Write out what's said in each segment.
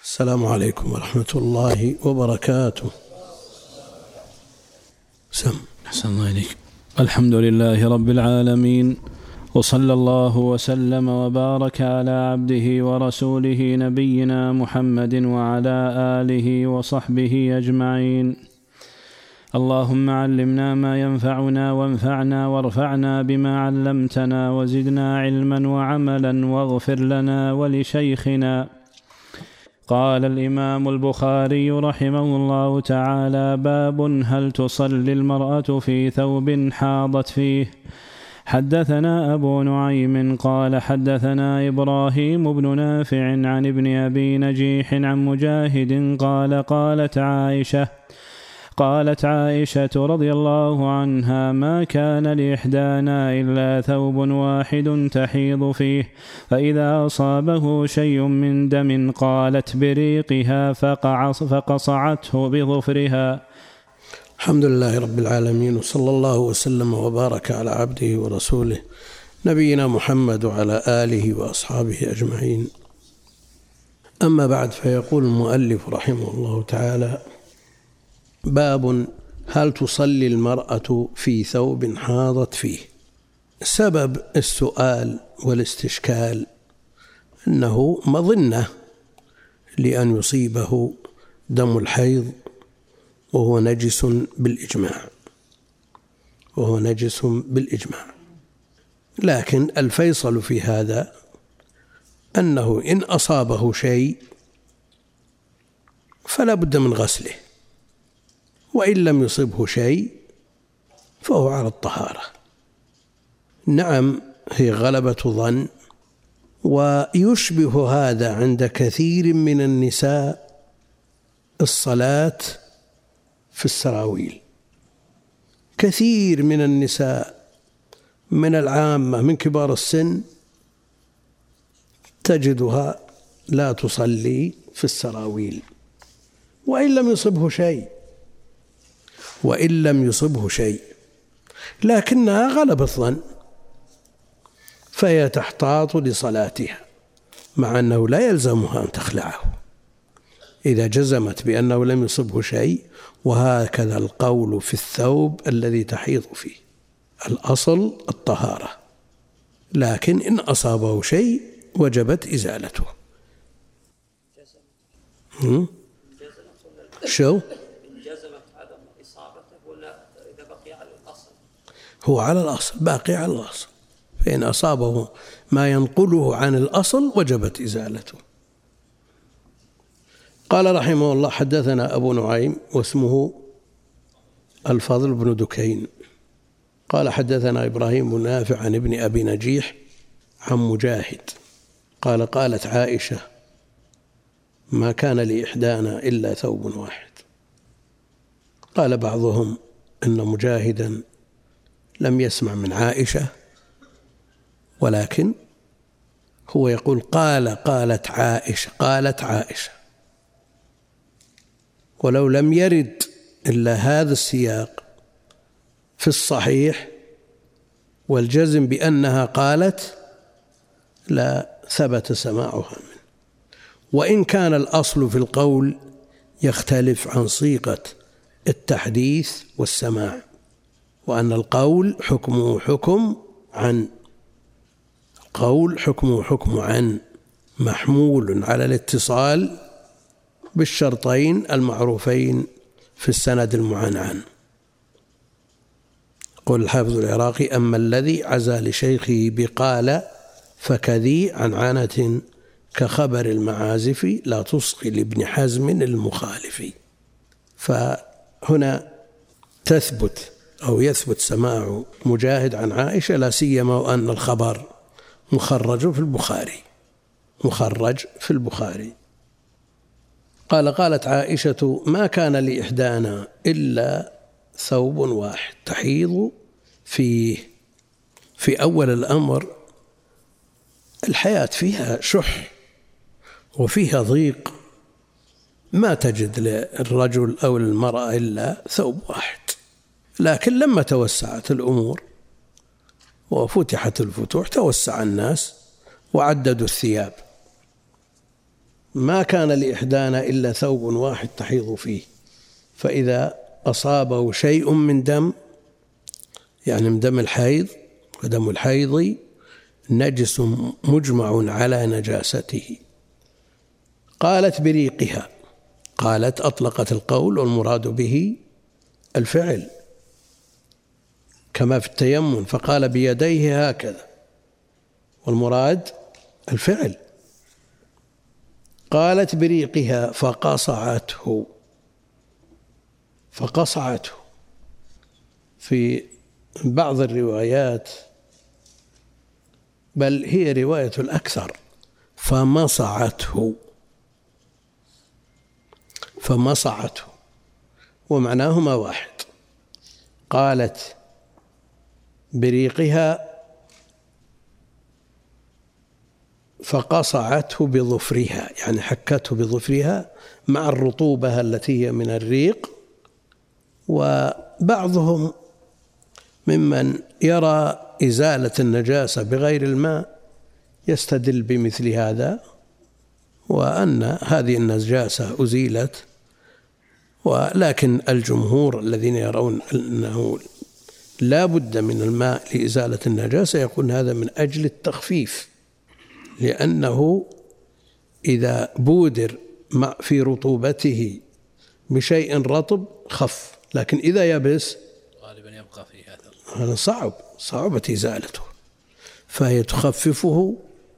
السلام عليكم ورحمة الله وبركاته. أحسن الله إليك. الحمد لله رب العالمين، وصلى الله وسلم وبارك على عبده ورسوله نبينا محمد وعلى آله وصحبه أجمعين. اللهم علمنا ما ينفعنا وانفعنا وارفعنا بما علمتنا وزدنا علما وعملا واغفر لنا ولشيخنا. قال الإمام البخاري رحمه الله تعالى: باب هل تصلي المرأة في ثوب حاضت فيه؟ حدثنا أبو نعيم قال حدثنا إبراهيم بن نافع عن ابن أبي نجيح عن مجاهد قالت عائشة رضي الله عنها: ما كان لإحدانا إلا ثوب واحد تحيض فيه، فإذا أصابه شيء من دم قالت بريقها فقصعته بظفرها. الحمد لله رب العالمين، وصلى الله وسلم وبارك على عبده ورسوله نبينا محمد وعلى آله وأصحابه أجمعين. أما بعد، فيقول المؤلف رحمه الله تعالى: باب هل تصلي المرأة في ثوب حاضت فيه؟ سبب السؤال والاستشكال أنه مظنة لأن يصيبه دم الحيض وهو نجس بالإجماع، لكن الفيصل في هذا أنه إن أصابه شيء فلا بد من غسله، وإن لم يصبه شيء فهو على الطهارة. نعم، هي غلبة ظن، ويشبه هذا عند كثير من النساء الصلاة في السراويل. كثير من النساء من العامة من كبار السن تجدها لا تصلي في السراويل وإن لم يصبه شيء، لكنها غلب الظن فهي تحتاط لصلاتها، مع أنه لا يلزمها أن تخلعه إذا جزمت بأنه لم يصبه شيء. وهكذا القول في الثوب الذي تحيض فيه، الأصل الطهارة، لكن إن أصابه شيء وجبت إزالته. شو؟ هو على الأصل، باقي على الأصل، فإن أصابه ما ينقله عن الأصل وجبت إزالته. قال رحمه الله: حدثنا أبو نعيم واسمه الفضل بن دكين قال حدثنا إبراهيم بن نافع عن ابن أبي نجيح عن مجاهد قال قالت عائشة: ما كان لإحدانا إلا ثوب واحد. قال بعضهم إن مجاهدا لم يسمع من عائشة، ولكن هو يقول قالت عائشة، ولو لم يرد إلا هذا السياق في الصحيح والجزم بأنها قالت لا ثبت سماعها منه، وإن كان الأصل في القول يختلف عن صيغة التحديث والسماع، وأن القول حكمه حكم عن محمول على الاتصال بالشرطين المعروفين في السند المعنعن. قل الحافظ العراقي: أما الذي عزى لشيخه بقال فكذي عنعنة كخبر المعازف لا تصغي لابن حزم المخالف. فهنا يثبت سماع مجاهد عن عائشة، لا سيما وأن الخبر مخرج في البخاري. قالت عائشة: ما كان لإحدانا إلا ثوب واحد تحيض فيه. في أول الأمر الحياة فيها شح وفيها ضيق، ما تجد للرجل أو المرأة إلا ثوب واحد، لكن لما توسعت الأمور وفتحت الفتوح توسع الناس وعددوا الثياب، ما كان لإحدانا إلا ثوب واحد تحيض فيه، فإذا أصابه شيء من دم، يعني من دم الحيض، ودم الحيض نجس مجمع على نجاسته. قالت بريقها، قالت أطلقت القول والمراد به الفعل كما في التيمم، فقال بيديه هكذا، والمراد الفعل. قالت بريقها فقصعته، فقصعته في بعض الروايات، بل هي رواية الأكثر، فمصعته، فمصعته، ومعناهما واحد. قالت بريقها فقصعته بظفرها، يعني حكته بظفرها مع الرطوبة التي هي من الريق. وبعضهم ممن يرى إزالة النجاسة بغير الماء يستدل بمثل هذا، وأن هذه النجاسة أزيلت، ولكن الجمهور الذين يرون أنه لا بد من الماء لإزالة النجاسة يقول هذا من أجل التخفيف، لأنه إذا بودر في رطوبته بشيء رطب خف، لكن إذا يبس غالبا يبقى فيه أثر، هذا صعبة إزالته، فهي تخففه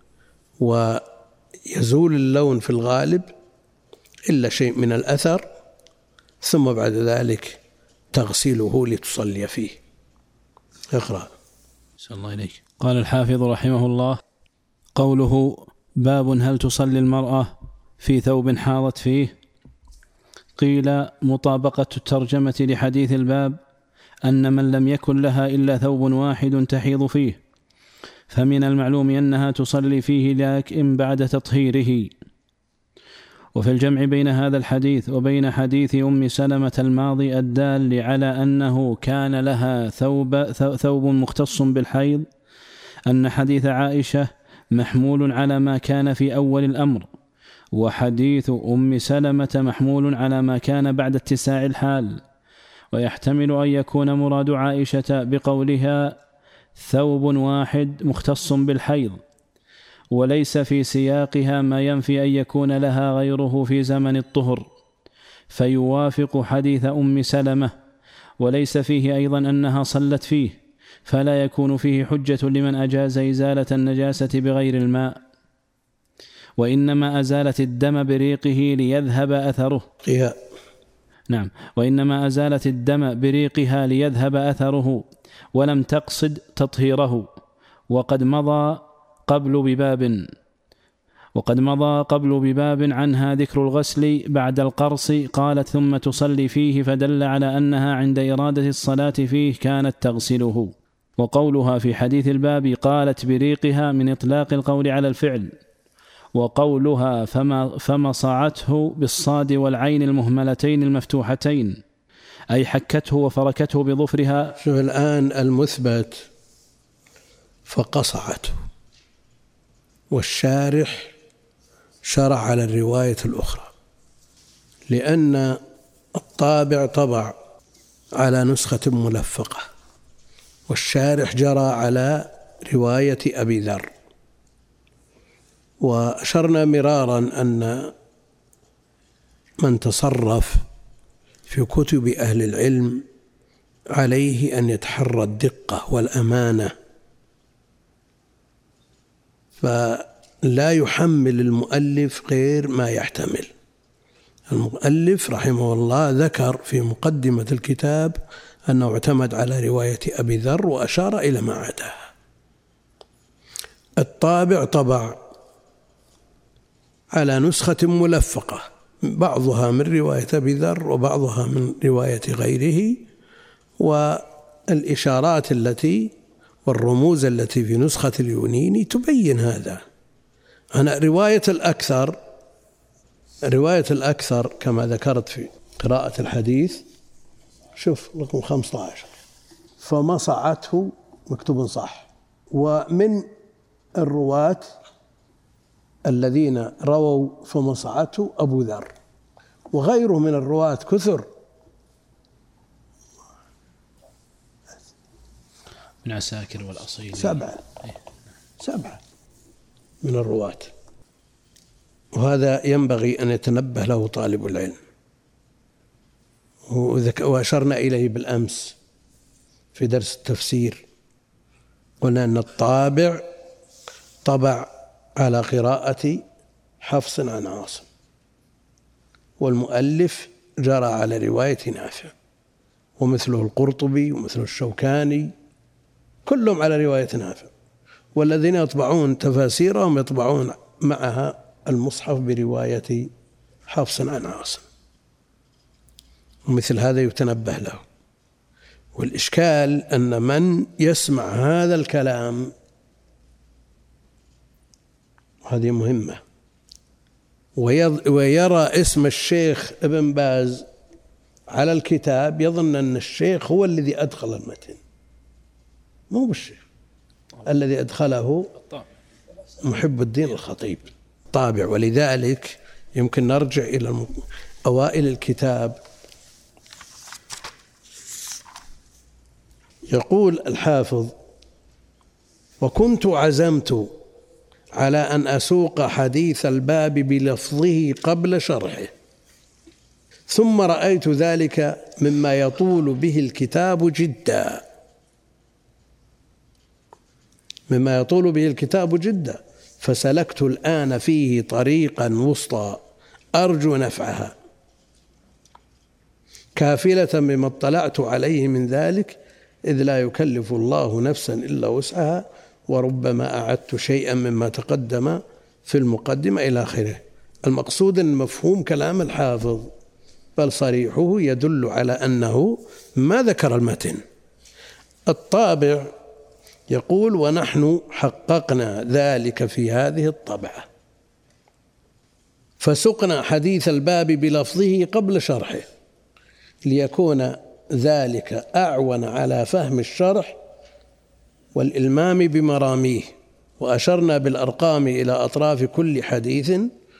ويزول اللون في الغالب إلا شيء من الأثر، ثم بعد ذلك تغسله لتصلي فيه. اقرأ. صلى الله عليك. قال الحافظ رحمه الله: قوله باب هل تصلي المرأة في ثوب حاضت فيه؟ قيل مطابقة الترجمة لحديث الباب أن من لم يكن لها إلا ثوب واحد تحيض فيه، فمن المعلوم أنها تصلي فيه لكن بعد تطهيره. وفي الجمع بين هذا الحديث وبين حديث أم سلمة الماضي الدال على أنه كان لها ثوب مختص بالحيض، أن حديث عائشة محمول على ما كان في أول الأمر، وحديث أم سلمة محمول على ما كان بعد اتساع الحال. ويحتمل أن يكون مراد عائشة بقولها ثوب واحد مختص بالحيض، وليس في سياقها ما ينفي أن يكون لها غيره في زمن الطهر، فيوافق حديث أم سلمة، وليس فيه أيضا أنها صلت فيه، فلا يكون فيه حجة لمن أجاز إزالة النجاسة بغير الماء، وإنما أزالت الدم بريقه ليذهب أثره. نعم، وإنما أزالت الدم بريقها ليذهب أثره، ولم تقصد تطهيره. وقد مضى قبل بباب عنها ذكر الغسل بعد القرص، قالت ثم تصلي فيه، فدل على أنها عند إرادة الصلاة فيه كانت تغسله. وقولها في حديث الباب قالت بريقها من إطلاق القول على الفعل. وقولها فمصعته بالصاد والعين المهملتين المفتوحتين، أي حكته وفركته بظفرها. شوف الآن المثبت فقصعته، والشارح شرع على الرواية الأخرى، لأن الطابع طبع على نسخة ملفقة، والشارح جرى على رواية أبي ذر. وأشرنا مرارا أن من تصرف في كتب أهل العلم عليه أن يتحرى الدقة والأمانة، فلا يحمل المؤلف غير ما يحتمل. المؤلف رحمه الله ذكر في مقدمة الكتاب أنه اعتمد على رواية أبي ذر وأشار إلى ما عداها. الطابع طبع على نسخة ملفقة، بعضها من رواية أبي ذر وبعضها من رواية غيره، والإشارات التي والرموز التي في نسخة اليونيني تبين هذا. أنا رواية الأكثر كما ذكرت في قراءة الحديث، شوف رقم 15 فمصعته مكتوب صح. ومن الرواة الذين رووا فمصعته أبو ذر، وغيره من الرواة كثر. من عساكر والأصيل 7 من الرواة، وهذا ينبغي أن يتنبه له طالب العلم. وأشرنا إليه بالأمس في درس التفسير، قلنا أن الطابع طبع على قراءة حفص عن عاصم، والمؤلف جرى على رواية نافع، ومثله القرطبي ومثله الشوكاني كلهم على رواية نافع، والذين يطبعون تفاسيرهم يطبعون معها المصحف برواية حفص عن عاصم، ومثل هذا يتنبه له. والإشكال أن من يسمع هذا الكلام، هذه مهمة، ويرى اسم الشيخ ابن باز على الكتاب، يظن أن الشيخ هو الذي أدخل المتن، مو بالشيخ الذي أدخله محب الدين الخطيب طابع. ولذلك يمكن نرجع إلى أوائل الكتاب. يقول الحافظ: وكنت عزمت على أن أسوق حديث الباب بلفظه قبل شرحه، ثم رأيت ذلك مما يطول به الكتاب جدا، فسلكت الآن فيه طريقا وسطى أرجو نفعها، كافلة بما اطلعت عليه من ذلك، إذ لا يكلف الله نفسا إلا وسعها، وربما أعدت شيئا مما تقدم في المقدمة إلى آخره. المقصود أن مفهوم كلام الحافظ بل صريحه يدل على أنه ما ذكر المتن. الطابع يقول: ونحن حققنا ذلك في هذه الطبعة، فسقنا حديث الباب بلفظه قبل شرحه، ليكون ذلك أعون على فهم الشرح والإلمام بمراميه، وأشرنا بالأرقام إلى أطراف كل حديث،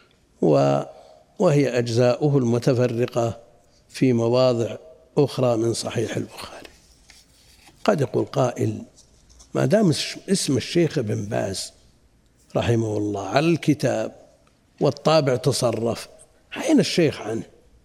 وهي أجزاؤه المتفرقة في مواضع أخرى من صحيح البخاري. قد يقول قائل: ما دام اسم الشيخ ابن باز رحمه الله على الكتاب والطابع تصرف، أين الشيخ عنه؟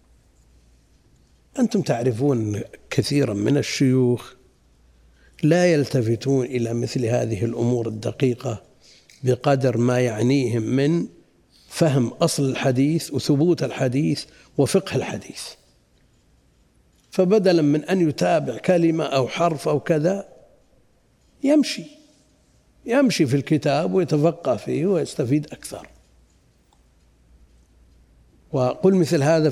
أنتم تعرفون كثيرا من الشيوخ لا يلتفتون إلى مثل هذه الأمور الدقيقة بقدر ما يعنيهم من فهم أصل الحديث وثبوت الحديث وفقه الحديث، فبدلا من أن يتابع كلمة أو حرف أو كذا يمشي في الكتاب ويتفقه فيه ويستفيد أكثر. وقل مثل هذا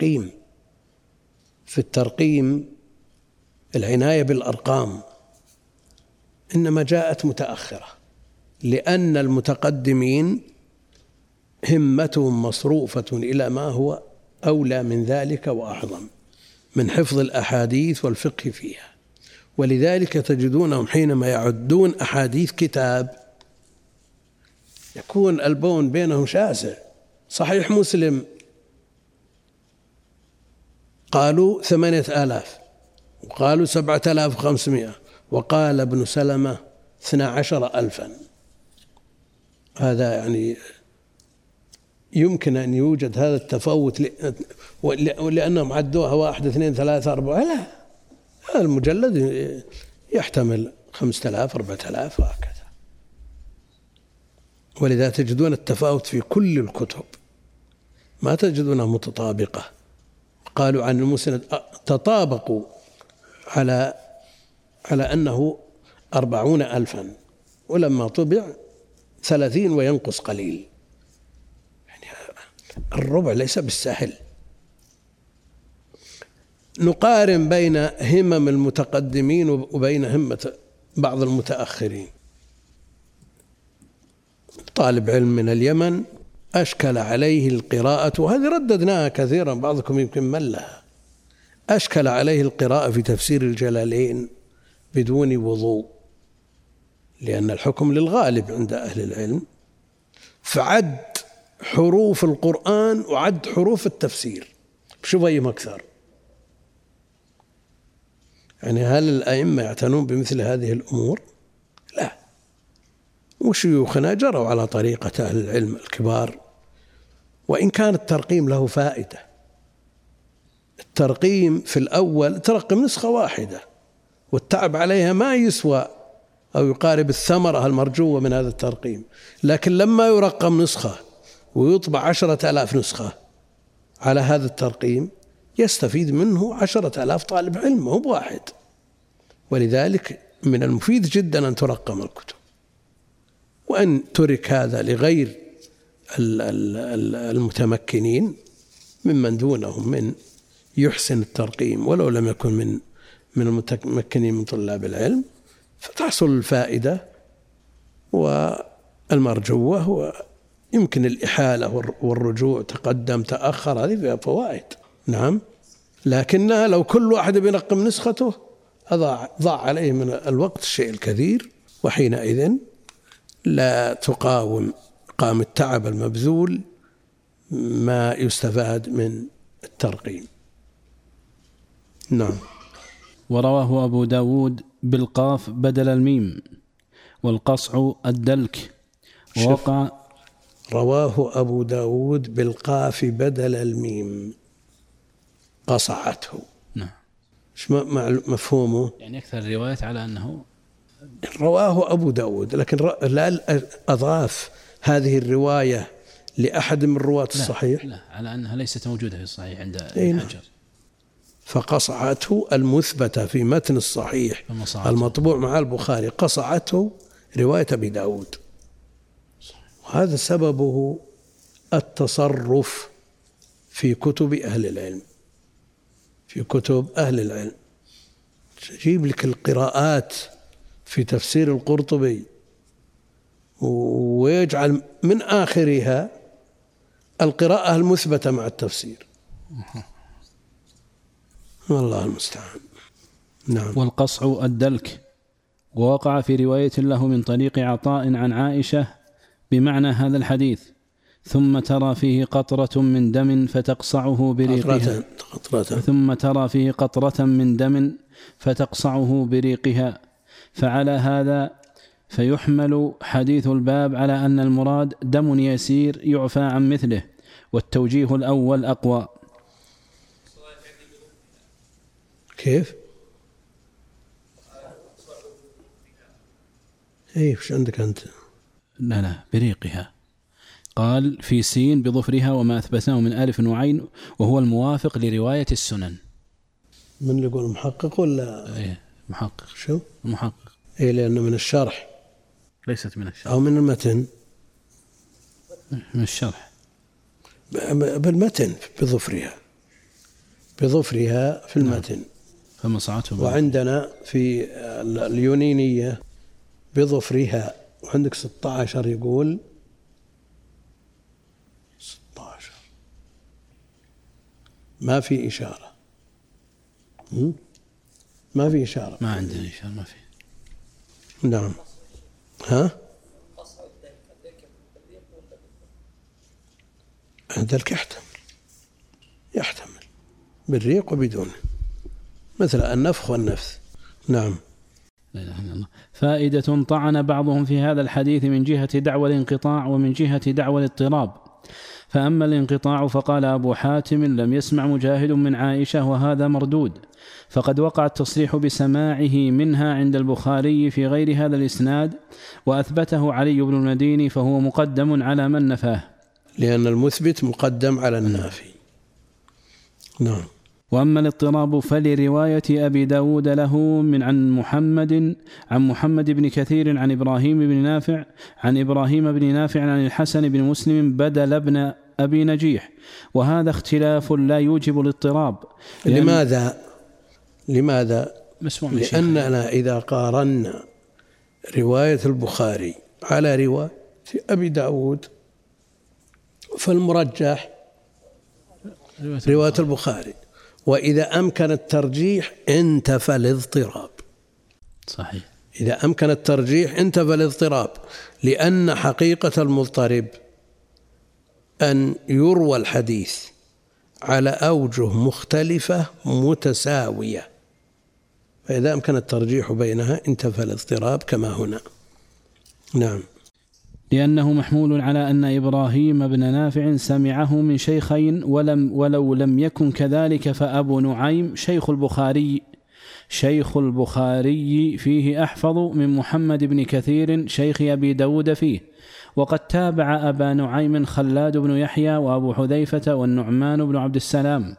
في الترقيم العناية بالأرقام إنما جاءت متأخرة، لأن المتقدمين همتهم مصروفة إلى ما هو أولى من ذلك وأعظم من حفظ الأحاديث والفقه فيها. ولذلك تجدونهم حينما يعدون أحاديث كتاب يكون البون بينهم شاسع. صحيح مسلم قالوا 8000 وقالوا 7500 وقال ابن سلمة 12000. هذا يعني يمكن أن يوجد هذا التفاوت لأنهم عدوها 1 2 3 4. لا، هذا المجلد يحتمل 5000 4000 وهكذا. ولذا تجدون التفاوت في كل الكتب، ما تجدونها متطابقة. قالوا عن المسند تطابقوا على أنه 40,000، ولما طبع 30 وينقص قليل، يعني الربع ليس بالسهل. نقارن بين همم المتقدمين وبين همة بعض المتأخرين. طالب علم من اليمن أشكل عليه القراءة، وهذه رددناها كثيرا، بعضكم يمكن ملها. أشكل عليه القراءة في تفسير الجلالين بدون وضوء، لأن الحكم للغالب عند أهل العلم، فعد حروف القرآن وعد حروف التفسير، شوف أيهم أكثر. يعني هل الأئمة يعتنون بمثل هذه الأمور؟ لا. وشيوخنا جروا على طريقة أهل العلم الكبار، وإن كان الترقيم له فائدة. الترقيم في الأول ترقم نسخة واحدة، والتعب عليها ما يسوى أو يقارب الثمرة المرجوة من هذا الترقيم. لكن لما يرقم نسخة ويطبع 10,000 نسخة على هذا الترقيم يستفيد منه 10,000 طالب علم، مو بواحد. ولذلك من المفيد جدا أن ترقم الكتب، وأن ترك هذا لغير المتمكنين ممن دونهم من يحسن الترقيم ولو لم يكن من المتمكنين من طلاب العلم، فتحصل الفائدة والمرجوة، ويمكن الإحالة والرجوع تقدم تأخر، هذه فيها فوائد. نعم، لكنها لو كل واحد بينقم نسخته ضاع عليه من الوقت الشيء الكثير، وحينئذ لا تقاوم التعب المبذول ما يستفاد من الترقيم. نعم. ورواه أبو داود بالقاف بدل الميم، والقصع الدلك، ووقع. رواه أبو داود بالقاف بدل الميم، قصعته. نعم. ايش مفهومه؟ يعني أكثر الروايات على أنه رواه أبو داود، لكن لا أضاف هذه الرواية لأحد من رواة الصحيح؟ لا، على أنها ليست موجودة في الصحيح عند الحجر. فقصعته المثبتة في متن الصحيح المطبوع مع البخاري، قصعته رواية أبي داود، وهذا سببه التصرف في كتب أهل العلم. في كتب أهل العلم تجيب لك القراءات في تفسير القرطبي ويجعل من آخرها القراءة المثبتة مع التفسير، والله المستعان. نعم. والقصع الدلك، ووقع في رواية له من طريق عطاء عن عائشة بمعنى هذا الحديث: ثم ترى فيه قطرة من دم فتقصعه بريقها، ثم ترى فيه قطرة من دم فتقصعه بريقها. فعلى هذا فيحمل حديث الباب على أن المراد دم يسير يعفى عن مثله، والتوجيه الأول أقوى. كيف؟ ايش عندك أنت؟ لا بريقها، قال في سين بظفرها، وما أثبتناه من ألف وعين، وهو الموافق لرواية السنن. من اللي يقول محقق ولا؟ ايه محقق. شو؟ محقق. ايه، لأنه من الشرح، ليست من الشرح أو من المتن. من الشرح. بالمتن بظفرها في المتن. فمصعته. وعندنا في اليونينية بظفرها، وعندك 16 يقول 16 ما في إشارة. ما في إشارة، ما عندنا إشارة، ما في. نعم. ها؟ الدلك يحتمل بالريق وبدونه، مثل النفخ والنفث. نعم. لا إله إلا الله. فائدة: طعن بعضهم في هذا الحديث من جهة دعوى الانقطاع ومن جهة دعوى الاضطراب. فأما الانقطاع فقال أبو حاتم: لم يسمع مجاهد من عائشة، وهذا مردود، فقد وقع التصريح بسماعه منها عند البخاري في غير هذا الإسناد، وأثبته علي بن المديني، فهو مقدم على من نفاه، لأن المثبت مقدم على النافي. نعم. وأما الاضطراب فلرواية أبي داود له عن محمد بن كثير عن إبراهيم بن نافع عن الحسن بن مسلم بدل ابن أبي نجيح، وهذا اختلاف لا يوجب الاضطراب. لماذا؟ لأننا إذا قارنا رواية البخاري على رواية أبي داود فالمرجح رواية البخاري، وإذا أمكن الترجيح انتفى الاضطراب. صحيح. إذا أمكن الترجيح انتفى الاضطراب، لأن حقيقة المضطرب أن يروى الحديث على أوجه مختلفة متساوية، فإذا أمكن الترجيح بينها انتفى الاضطراب كما هنا. نعم. لأنه محمول على أن إبراهيم بن نافع سمعه من شيخين، ولو لم يكن كذلك فأبو نعيم شيخ البخاري فيه أحفظ من محمد بن كثير شيخ أبي داود فيه، وقد تابع أبا نعيم خلاد بن يحيى وأبو حذيفة والنعمان بن عبد السلام،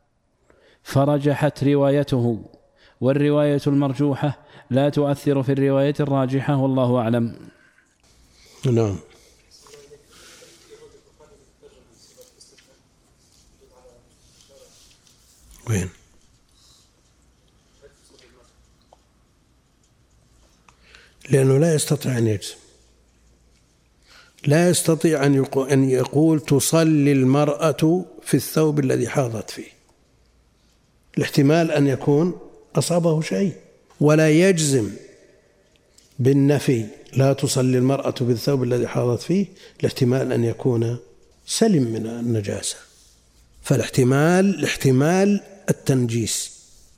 فرجحت روايته، والرواية المرجوحة لا تؤثر في الرواية الراجحة، والله أعلم. نعم. وين؟ لأنه لا يستطيع أن يجزم، لا يستطيع أن يقول تصلي المرأة في الثوب الذي حاضت فيه، الاحتمال أن يكون أصابه شيء، ولا يجزم بالنفي لا تصلي المرأة بالثوب الذي حاضت فيه، الاحتمال أن يكون سلم من النجاسة، فالاحتمال التنجيس.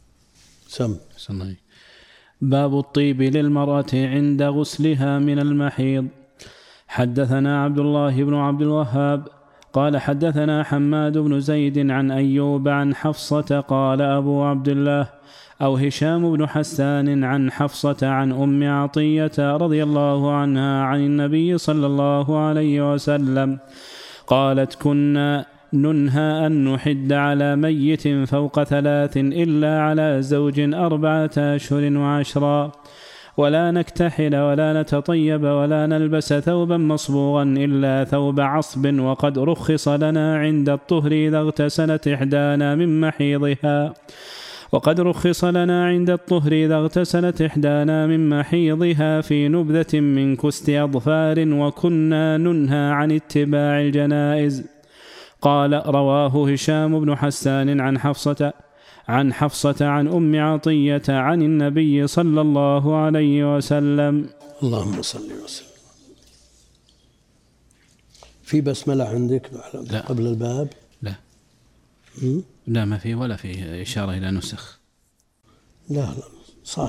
باب الطيب للمرأة عند غسلها من المحيض. حدثنا عبد الله بن عبد الوهاب قال حدثنا حماد بن زيد عن أيوب عن حفصة قال أبو عبد الله أو هشام بن حسان عن حفصة عن أم عطية رضي الله عنها عن النبي صلى الله عليه وسلم قالت كنا ننهى أن نحد على ميت فوق 3 إلا على زوج 4 أشهر و10، ولا نكتحل ولا نتطيب ولا نلبس ثوبا مصبوغا إلا ثوب عصب، وقد رخص لنا عند الطهر إذا اغتسلت إحدانا من محيضها في نبذة من كست أظفار، وكنا ننهى عن اتباع الجنائز. قال رواه هشام بن حسان عن حفصة عن أم عطية عن النبي صلى الله عليه وسلم. اللهم صل وسلم. في بسملة عندك قبل الباب؟ لا ما فيه، ولا فيه إشارة إلى نسخ. لا صاد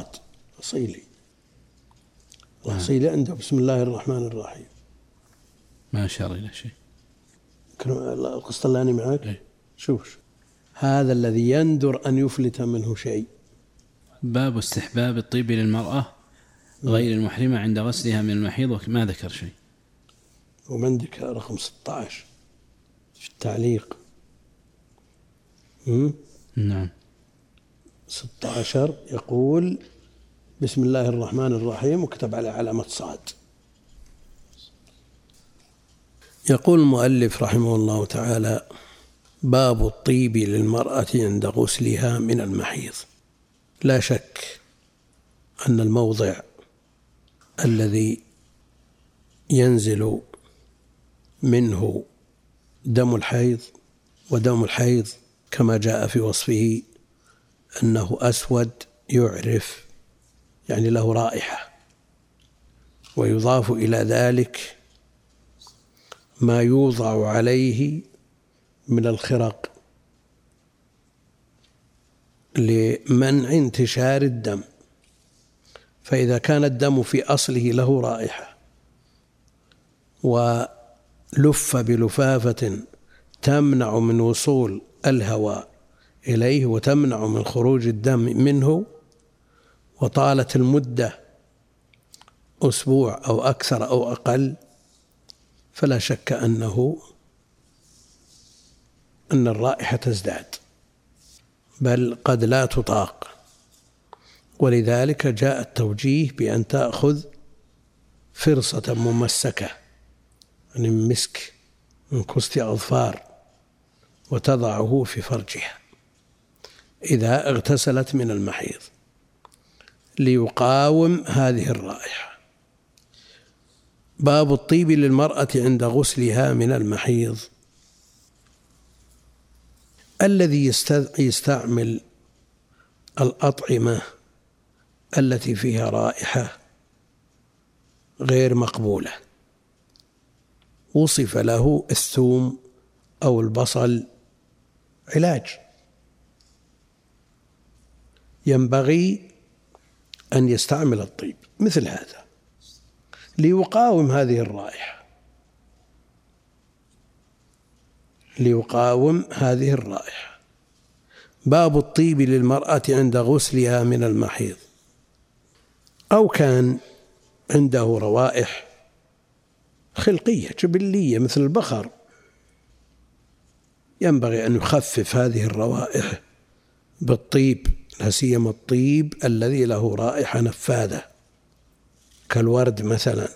أصيلي عنده بسم الله الرحمن الرحيم، ما أشار إلى شيء. القسطلاني معك؟ شوف هذا الذي يندر أن يفلت منه شيء. باب استحباب الطيب للمرأة غير المحرمة عند غسلها من المحيض، ما ذكر شيء. وعندك رقم 16 في التعليق. نعم 16 يقول بسم الله الرحمن الرحيم وكتب عليه علامة صاد. يقول المؤلف رحمه الله تعالى باب الطيب للمرأة عند غسلها من المحيض. لا شك أن الموضع الذي ينزل منه دم الحيض، ودم الحيض كما جاء في وصفه أنه أسود يعرف، يعني له رائحة، ويضاف إلى ذلك ما يوضع عليه من الخرق لمنع انتشار الدم، فإذا كان الدم في أصله له رائحة ولف بلفافة تمنع من وصول الهواء إليه وتمنع من خروج الدم منه، وطالت المدة أسبوع أو أكثر أو أقل، فلا شك أن الرائحة تزداد، بل قد لا تطاق. ولذلك جاء التوجيه بأن تأخذ فرصة ممسكة يعني من مسك من كست أظفار وتضعه في فرجها إذا اغتسلت من المحيض ليقاوم هذه الرائحة. باب الطيب للمرأة عند غسلها من المحيض. الذي يستعمل الأطعمة التي فيها رائحة غير مقبولة وصف له الثوم أو البصل علاج، ينبغي أن يستعمل الطيب مثل هذا ليقاوم هذه الرائحة، ليقاوم هذه الرائحة. باب الطيب للمرأة عند غسلها من المحيض، أو كان عنده روائح خلقية جبلية مثل البخر، ينبغي أن يخفف هذه الروائح بالطيب، لا سيما الطيب الذي له رائحة نفاذة كالورد مثلا.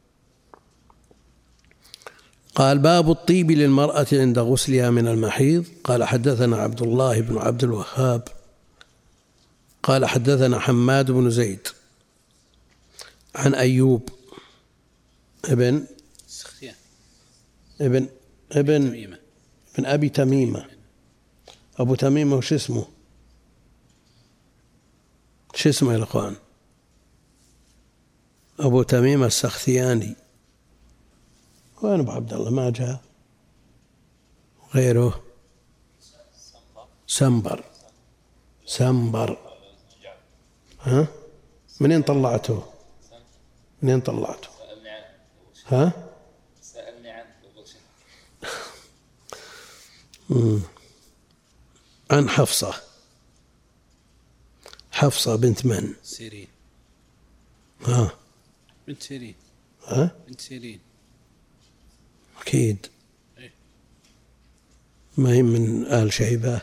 قال باب الطيب للمرأة عند غسلها من المحيض. قال حدثنا عبد الله بن عبد الوهاب قال حدثنا حماد بن زيد عن أيوب ابن أبي تميمة. أبو تميمة وش اسمه؟ شو اسمه يا الأخوان؟ أبو تميمة السختياني. وين أبو عبد الله؟ ما جاء غيره. سنبر. ها؟ منين طلعته؟ ها؟ سألني عنه. عن حفصة بنت من؟ سيرين. بنت سيرين. بنت سيرين أكيد. ما هي من آل شيبة.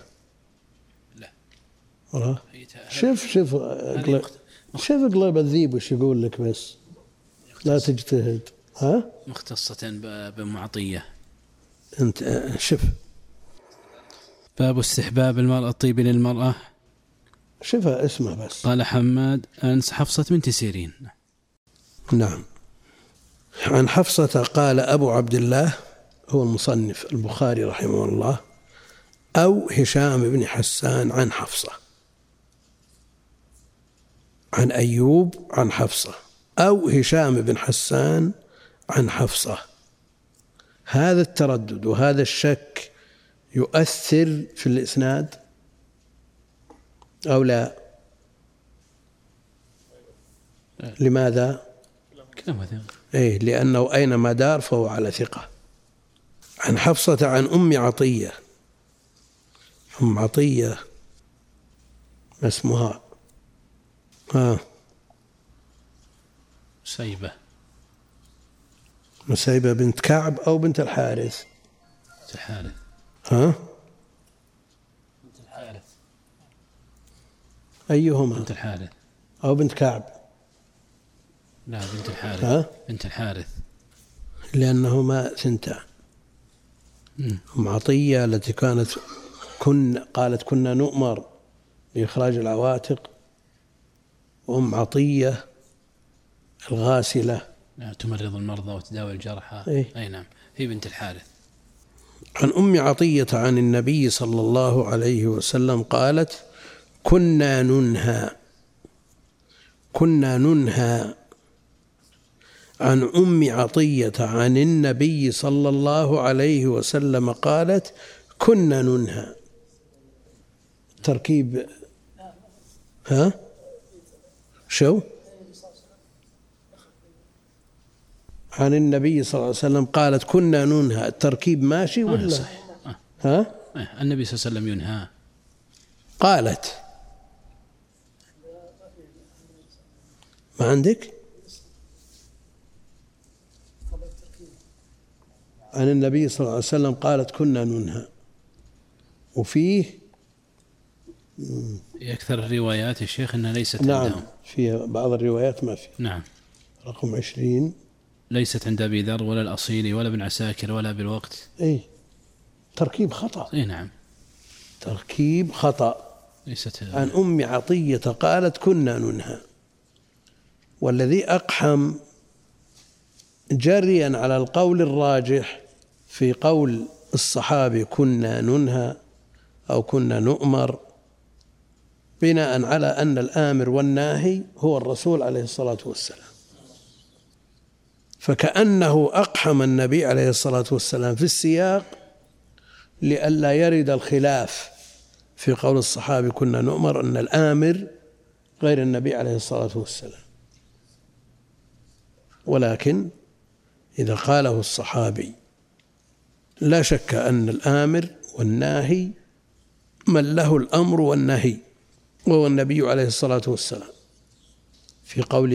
لا. شوف اقلب الذيب وش يقول لك، بس لا تجتهد. مختصة بمعطية. أنت شوف. باب استحباب المرأة الطيب للمرأة. شوفها اسمه بس. قال حماد عن حفصة بنت سيرين. نعم. عن حفصة قال أبو عبد الله هو المصنف البخاري رحمه الله، أو هشام بن حسان عن حفصة، عن أيوب عن حفصة، أو هشام بن حسان عن حفصة. هذا التردد وهذا الشك يؤثر في الإسناد أو لا؟ لماذا؟ لأنه أينما دار فهو على ثقة. عن حفصة عن أم عطية. أم عطية ما اسمها؟ مسيبة بنت كعب أو بنت الحارث؟ بنت الحارث. بنت الحارث. أيهما؟ بنت الحارث أو بنت كعب؟ لا بنت الحارث. بنت الحارث لأنهما ثنتان. أم عطية التي قالت كنا نؤمر بإخراج العواتق، وأم عطية الغاسلة تمرض المرضى وتداوي الجرحى. أي نعم، هي بنت الحارث. عن أم عطية عن النبي صلى الله عليه وسلم قالت كنا ننهى عن أم عطية عن النبي صلى الله عليه وسلم قالت كنا ننهى. تركيب شو عن النبي صلى الله عليه وسلم قالت كنا ننهى، التركيب ماشي ولا؟ صحيح. النبي صلى الله عليه وسلم ينهى. قالت ما عندك؟ عن النبي صلى الله عليه وسلم قالت كنا ننهى، وفيه أكثر الروايات يا شيخ أنها ليست نعم عندهم. في بعض الروايات ما في. نعم. رقم 20 ليست عند أبي ذر ولا الأصيلي ولا ابن عساكر ولا بالوقت. تركيب خطأ. نعم تركيب خطأ. ليست. عن أم عطية قالت كنا ننهى، والذي أقحم جريا على القول الراجح في قول الصحابي كنا ننهى أو كنا نؤمر، بناء على أن الآمر والناهي هو الرسول عليه الصلاة والسلام، فكأنه أقحم النبي عليه الصلاة والسلام في السياق لئلا يرد الخلاف في قول الصحابي كنا نؤمر أن الآمر غير النبي عليه الصلاة والسلام. ولكن إذا قاله الصحابي لا شك أن الآمر والناهي من له الأمر والنهي وهو النبي عليه الصلاة والسلام، في قول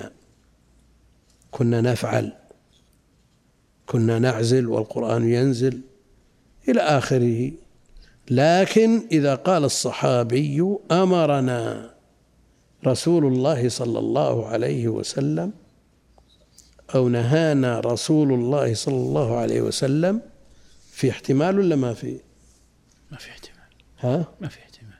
كنا نفعل، كنا نعزل والقرآن ينزل إلى آخره. لكن إذا قال الصحابي أمرنا رسول الله صلى الله عليه وسلم أو نهانا رسول الله صلى الله عليه وسلم، في احتمال ولا ما في؟ ما في احتمال. ما في احتمال.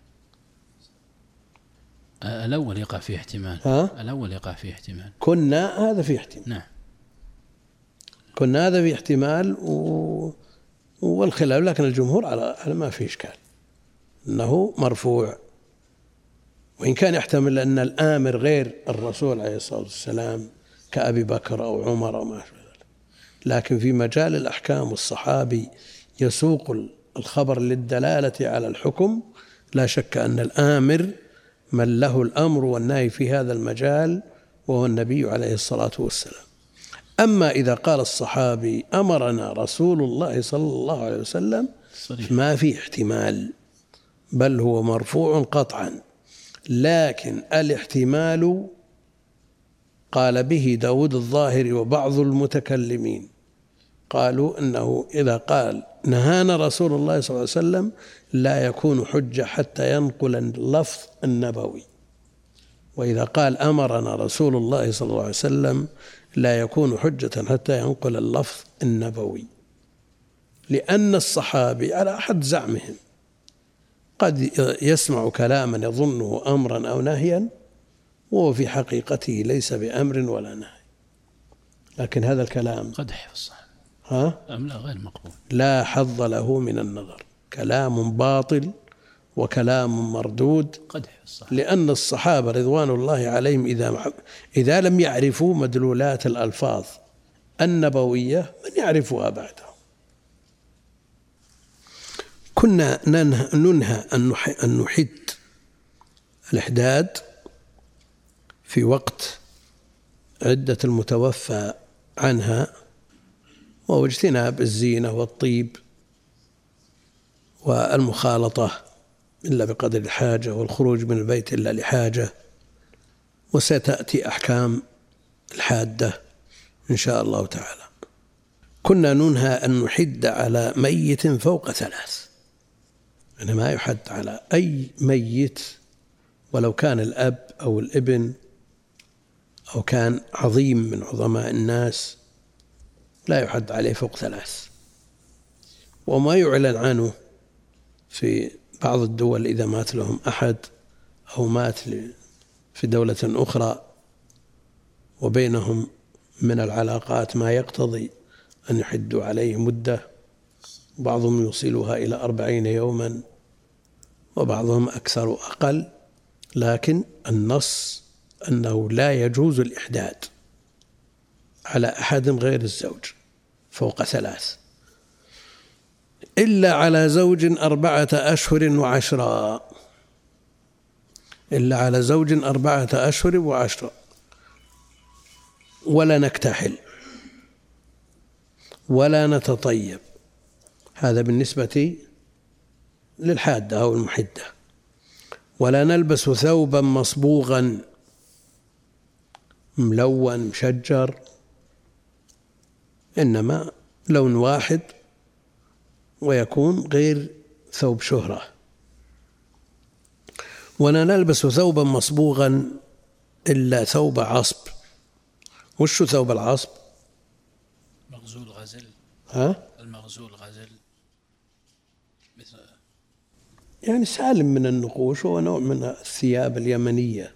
الأول يقع فيه احتمال. الأول يقع فيه احتمال. كنا هذا فيه احتمال. نعم. كنا هذا فيه احتمال والخلاف، لكن الجمهور على ما في إشكال أنه مرفوع، وإن كان يحتمل أن الآمر غير الرسول عليه الصلاة والسلام كأبي بكر أو عمر أو ما شابه ذلك. لكن في مجال الأحكام والصحابي يسوق الخبر للدلالة على الحكم، لا شك أن الآمر من له الأمر والنهي في هذا المجال وهو النبي عليه الصلاة والسلام. أما إذا قال الصحابي أمرنا رسول الله صلى الله عليه وسلم ما في احتمال، بل هو مرفوع قطعا. لكن الاحتمال قال به داود الظاهري وبعض المتكلمين، قالوا أنه إذا قال نهانا رسول الله صلى الله عليه وسلم لا يكون حجة حتى ينقل اللفظ النبوي، وإذا قال أمرنا رسول الله صلى الله عليه وسلم لا يكون حجة حتى ينقل اللفظ النبوي، لأن الصحابي على أحد زعمهم قد يسمع كلاما يظنه أمرا أو نهيا وهو في حقيقته ليس بأمر ولا نهي، لكن هذا الكلام قد حفظ الصحابة أم لا غير مقبول، لا حظ له من النظر، كلام باطل وكلام مردود، لأن الصحابة رضوان الله عليهم إذا لم يعرفوا مدلولات الألفاظ النبوية من يعرفها بعدهم. كنا ننهى أن نحد الإحداد في وقت عدة المتوفى عنها، وهو اجتناب الزينة والطيب والمخالطة إلا بقدر الحاجة، والخروج من البيت إلا لحاجة، وستأتي أحكام الحادة إن شاء الله تعالى. كنا ننهى أن نحد على ميت فوق 3، يعني ما يحد على أي ميت ولو كان الأب أو الابن أو كان عظيم من عظماء الناس، لا يحد عليه فوق 3. وما يعلن عنه في بعض الدول إذا مات لهم أحد أو مات في دولة أخرى وبينهم من العلاقات ما يقتضي أن يحدوا عليه مدة، بعضهم يوصلها إلى 40 يوما وبعضهم أكثر وأقل، لكن النص أنه لا يجوز الإحداد على أحد غير الزوج فوق 3 إلا على زوج 4 أشهر و10، إلا على زوج 4 أشهر و10، ولا نكتحل ولا نتطيب، هذا بالنسبة للحادة أو المحدة، ولا نلبس ثوبا مصبوغا ملون مشجر، إنما لون واحد ويكون غير ثوب شهرة. ولا نلبس ثوبا مصبوغا إلا ثوب عصب. وش ثوب العصب؟ مغزول غزل. المغزول غزل مثل يعني سالم من النقوش، هو نوع من الثياب اليمنية.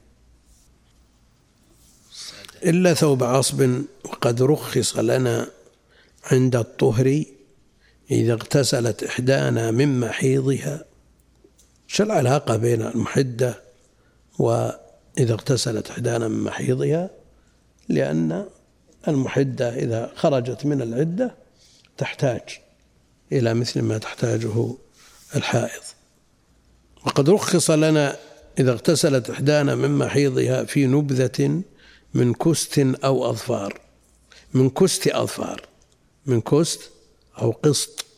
إلا ثوب عصب. وقد رخص لنا عند الطهر إذا اغتسلت إحدانا من محيضها. شو العلاقة بين المحدة وإذا اغتسلت إحدانا من محيضها؟ لأن المحدة إذا خرجت من العدة تحتاج إلى مثل ما تحتاجه الحائض. وقد رخص لنا إذا اغتسلت إحدانا من محيضها في نبذة من كست أو أظفار، من كست أظفار، من كست أو قسط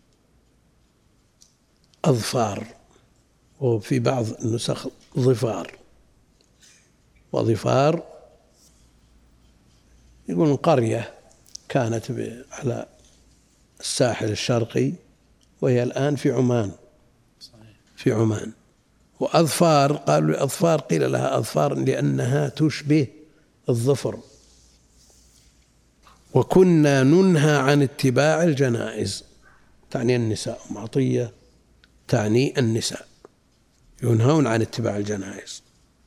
أظفار، وفي بعض النسخ ظفار، وظفار يقولون قرية كانت على الساحل الشرقي وهي الآن في عمان، في عمان. وأظفار قالوا أظفار، قيل لها أظفار لأنها تشبه الظفر. وكنا ننهى عن اتباع الجنائز، تعني النساء، معطية تعني النساء، ينهون عن اتباع الجنائز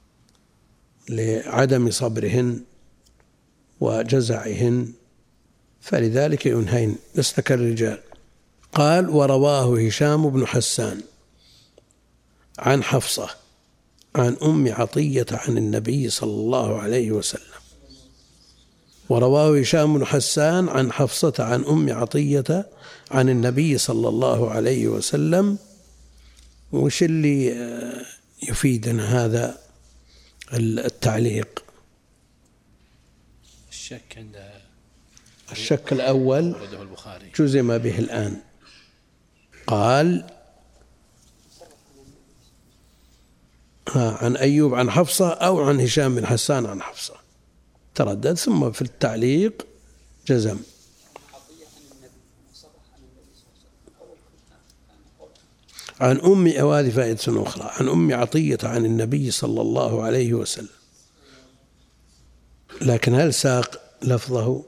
لعدم صبرهن وجزعهن، فلذلك ينهين، لسنا كالرجال. قال: ورواه هشام بن حسان عن حفصة عن أم عطية عن النبي صلى الله عليه وسلم. ورواه هشام بن حسان عن حفصة عن أم عطية عن النبي صلى الله عليه وسلم. وش اللي يفيدنا هذا التعليق؟ الشك عند الشك الأول جزم به الآن. قال: عن أيوب عن حفصة أو عن هشام بن حسان عن حفصة، تردد، ثم في التعليق جزم. عن وهذه فائدة أخرى، عن أم عطية عن النبي صلى الله عليه وسلم. لكن هل ساق لفظه؟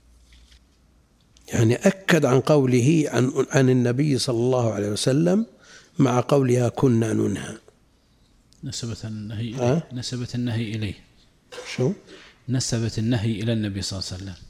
يعني أكد عن قوله عن النبي صلى الله عليه وسلم مع قولها كنا ننهى. نسبت النهي إليه. نسبت النهي إليه. شو؟ نسبت النهي إلى النبي صلى الله عليه وسلم.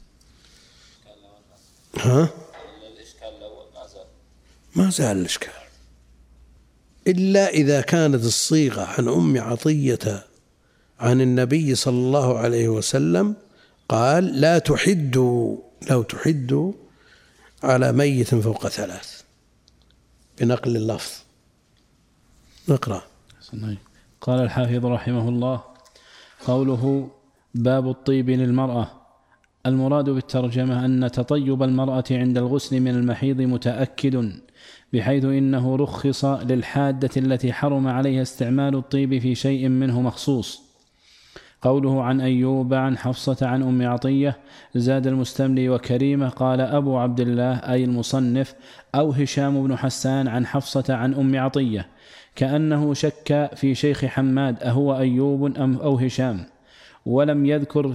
الإشكال الأول ما زال الإشكال، إلا إذا كانت الصيغة عن أم عطية عن النبي صلى الله عليه وسلم قال: لا تحدوا على ميت فوق 3 بنقل اللفظ. نقرأ. قال الحافظ رحمه الله: قوله باب الطيب للمرأة. المراد بالترجمة أن تطيب المرأة عند الغسل من المحيض متأكد، بحيث إنه رخص للحادة التي حرم عليها استعمال الطيب في شيء منه مخصوص. قوله عن أيوب عن حفصة عن أم عطية، زاد المستملي وكريمة قال أبو عبد الله أي المصنف أو هشام بن حسان عن حفصة عن أم عطية، كأنه شك في شيخ حماد أهو أيوب أم أو هشام، ولم يذكر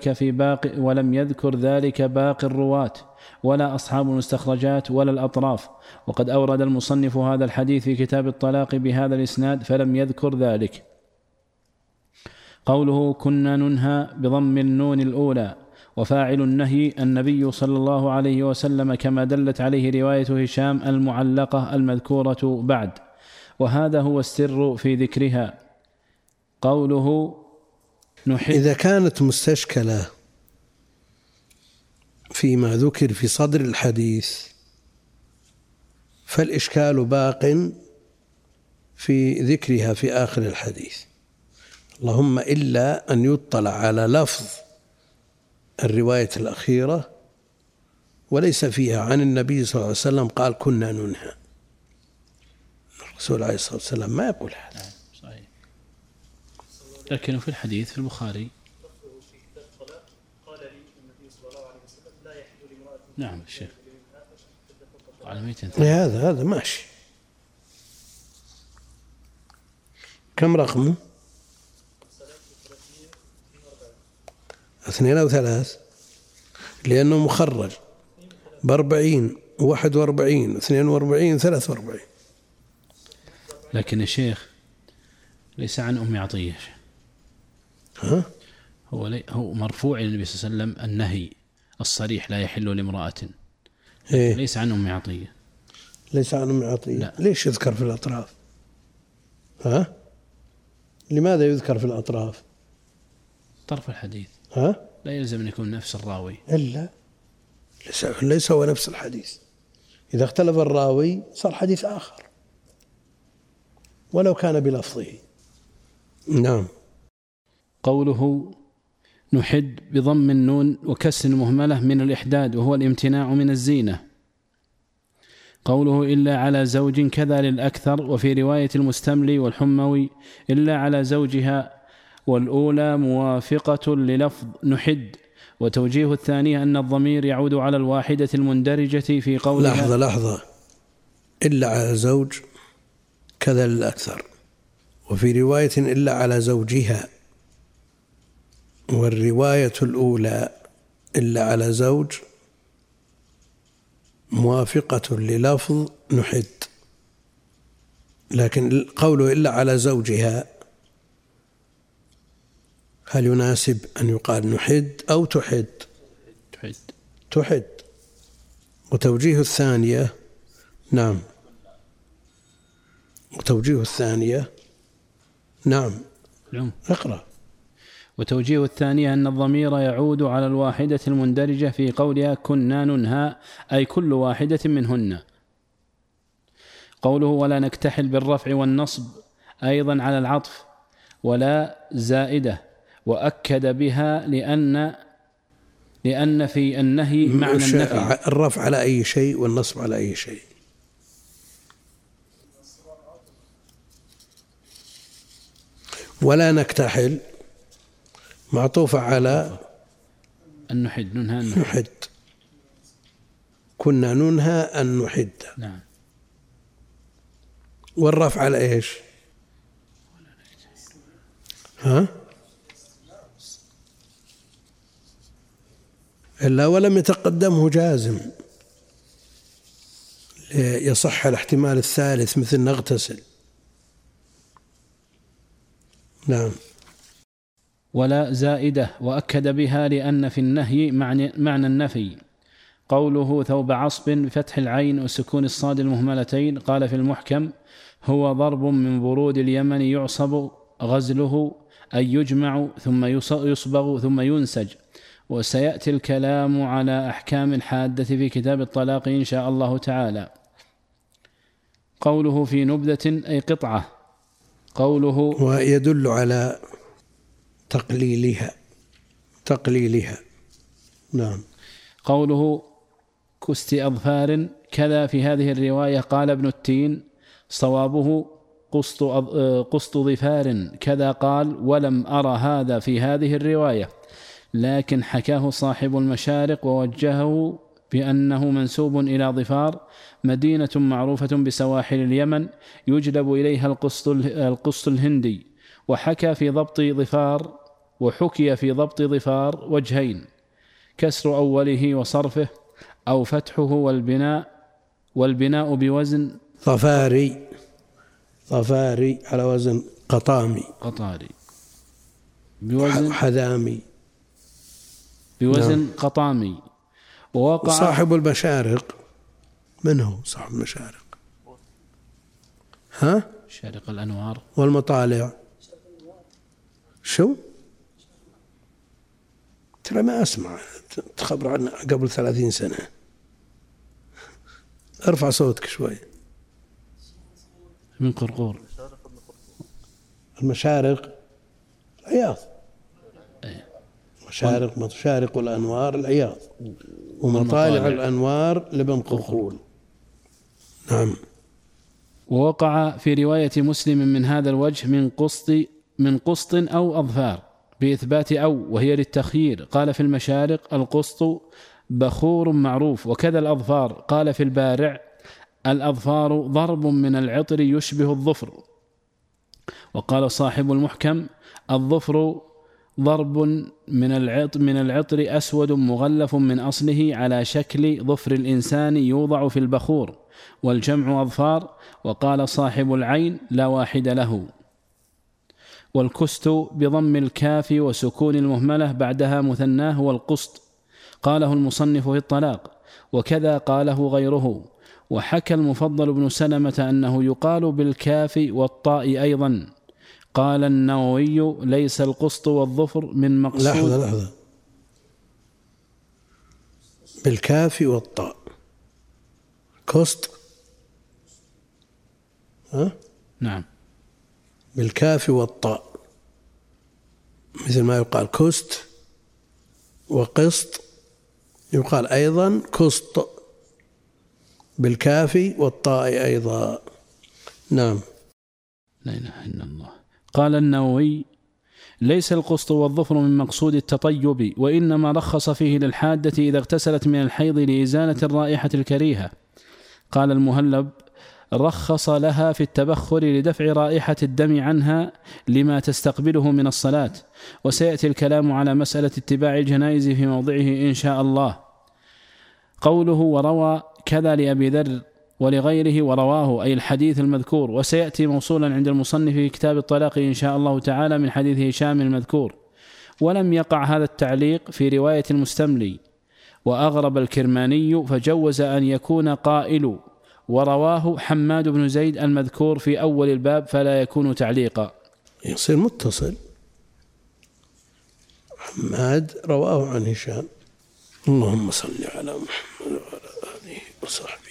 ذلك باقي الرواة ولا أصحاب المستخرجات ولا الأطراف. وقد أورد المصنف هذا الحديث في كتاب الطلاق بهذا الإسناد فلم يذكر ذلك. قوله كنا ننهى بضم النون الأولى، وفاعل النهي النبي صلى الله عليه وسلم كما دلت عليه رواية هشام المعلقة المذكورة بعد، وهذا هو السر في ذكرها. قوله إذا كانت مستشكلة فيما ذكر في صدر الحديث فالإشكال باق في ذكرها في آخر الحديث، اللهم إلا أن يطلع على لفظ الرواية الأخيرة وليس فيها عن النبي صلى الله عليه وسلم قال كنا ننهى. الرسول عليه الصلاة والسلام ما يقول هذا. صحيح. لكن في الحديث في البخاري قال لي النبي صلى الله عليه وسلم لا يحل لامرأة. نعم الشيخ على ميت. هذا ماشي. كم رقمه؟ 2 أو 3، لأنه مخرج ب40 و41 و42 و43. لكن يا شيخ ليس عن أم عطية. هو مرفوع إلى النبي صلى الله عليه وسلم النهي الصريح لا يحل لامرأة. ليس عن أم عطية. ليس عن أم عطية. لا. ليش يذكر في الأطراف؟ لماذا يذكر في الأطراف؟ طرف الحديث. لا يلزم أن يكون نفس الراوي. إلا ليس هو نفس الحديث، إذا اختلف الراوي صار حديث آخر ولو كان بلفظه. نعم. قوله نحد بضم النون وكسر المهملة من الإحداد وهو الامتناع من الزينة. قوله إلا على زوج كذا للأكثر. وفي رواية المستملي والحموي إلا على زوجها، والأولى موافقة للفظ نحد. وتوجيه الثانية أن الضمير يعود على الواحدة المندرجة في قولها لحظة إلا على زوج كذا للأكثر، وفي رواية إلا على زوجها، والرواية الأولى إلا على زوج موافقة للفظ نحد، لكن قوله إلا على زوجها هل يناسب أن يقال نحد أو تحد؟ تحد. وتوجيه الثانية نعم، وتوجيه الثانية نعم اقرأ. وتوجيه الثانية أن الضمير يعود على الواحدة المندرجة في قولها كنا ننهى، أي كل واحدة منهن. قوله ولا نكتحل بالرفع والنصب أيضا على العطف، ولا زائدة، وأكد بها لأن في النهي معنى النفي. الرفع على أي شيء والنصب على أي شيء. ولا نكتحل معطوفة على النحد، نحد. كنا ننهى أن نحد. نعم. والرفع على إيش؟ ها؟ إلا ولم يتقدمه جازم يصح الاحتمال الثالث مثل نغتسل. نعم. ولا زائدة، وأكد بها لأن في النهي معنى النفي. قوله ثوب عصب بفتح العين وسكون الصاد المهملتين. قال في المحكم هو ضرب من برود اليمن يعصب غزله، أي يجمع ثم يصبغ ثم ينسج. وسيأتي الكلام على أحكام الحادة في كتاب الطلاق إن شاء الله تعالى. قوله في نبذة أي قطعة. قوله ويدل على تقليلها. نعم. قوله كست أظفار كذا في هذه الرواية. قال ابن التين صوابه قسط ظفار كذا قال، ولم أرى هذا في هذه الرواية، لكن حكاه صاحب المشارق ووجهه بأنه منسوب إلى ظفار، مدينة معروفة بسواحل اليمن يجلب إليها القسط الهندي. وحكي في ضبط ظفار وجهين: كسر أوله وصرفه، أو فتحه والبناء بوزن ظفاري على وزن قطاري بوزن حذامي بوزن قطامي. ووقع صاحب المشارق. من هو صاحب المشارق؟ ها؟ شارق الأنوار والمطالع. شو؟ ترى ما أسمع تخبر عنه قبل 30 سنة. ارفع صوتك شوي. من قرقور. المشارق العياض. مشارق الأنوار العياض، ومطالع الأنوار لبن قرقول. نعم. ووقع في رواية مسلم من هذا الوجه من قسط أو أظفار بإثبات أو، وهي للتخيير. قال في المشارق القسط بخور معروف، وكذا الأظفار. قال في البارع الأظفار ضرب من العطر يشبه الظفر. وقال صاحب المحكم الظفر ضرب من العطر أسود مغلف من أصله على شكل ظفر الإنسان يوضع في البخور، والجمع أظفار. وقال صاحب العين لا واحد له. والكست بضم الكاف وسكون المهملة بعدها مثناه هو القسط. قاله المصنف في الطلاق، وكذا قاله غيره. وحكى المفضل بن سلمة أنه يقال بالكاف والطاء أيضا. قال النووي ليس القسط والظفر من مقصود. لحظة. بالكاف والطاء كست نعم بالكاف والطاء، مثل ما يقال كست وقسط، يقال أيضا كسط بالكاف والطاء أيضا. نعم. لا إله إلا الله. قال النووي: ليس القسط والظفر من مقصود التطيب، وإنما رخص فيه للحادة إذا اغتسلت من الحيض لإزالة الرائحة الكريهة. قال المهلب: رخص لها في التبخر لدفع رائحة الدم عنها لما تستقبله من الصلاة، وسيأتي الكلام على مسألة اتباع الجنائز في موضعه إن شاء الله. قوله وروى كذا لأبي ذر ولغيره، ورواه أي الحديث المذكور، وسيأتي موصولا عند المصنف في كتاب الطلاق إن شاء الله تعالى من حديث هشام المذكور. ولم يقع هذا التعليق في رواية المستملي، وأغرب الكرماني فجوز أن يكون قائل ورواه حماد بن زيد المذكور في أول الباب، فلا يكون تعليقا، يصير متصل. حماد رواه عن هشام. اللهم صل على محمد وعلى آله وصحبه.